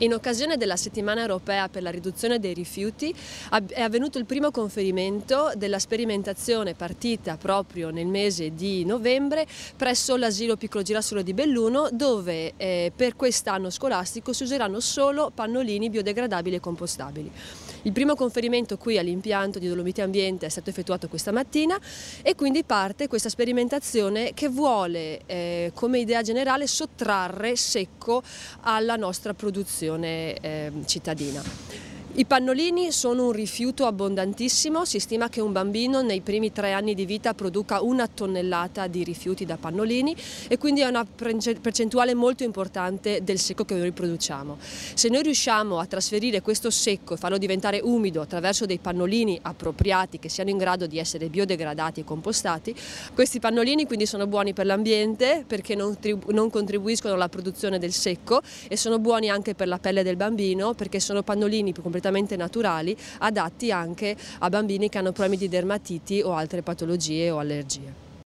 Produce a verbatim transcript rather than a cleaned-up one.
In occasione della settimana europea per la riduzione dei rifiuti è avvenuto il primo conferimento della sperimentazione partita proprio nel mese di novembre presso l'asilo Piccolo Girasole di Belluno, dove eh, per quest'anno scolastico si useranno solo pannolini biodegradabili e compostabili. Il primo conferimento qui all'impianto di Dolomiti Ambiente è stato effettuato questa mattina e quindi parte questa sperimentazione che vuole eh, come idea generale sottrarre secco alla nostra produzione eh, cittadina. I pannolini sono un rifiuto abbondantissimo, si stima che un bambino nei primi tre anni di vita produca una tonnellata di rifiuti da pannolini e quindi è una percentuale molto importante del secco che noi produciamo. Se noi riusciamo a trasferire questo secco e farlo diventare umido attraverso dei pannolini appropriati che siano in grado di essere biodegradati e compostati, questi pannolini quindi sono buoni per l'ambiente perché non, non contribuiscono alla produzione del secco e sono buoni anche per la pelle del bambino perché sono pannolini completamente naturali, adatti anche a bambini che hanno problemi di dermatiti o altre patologie o allergie.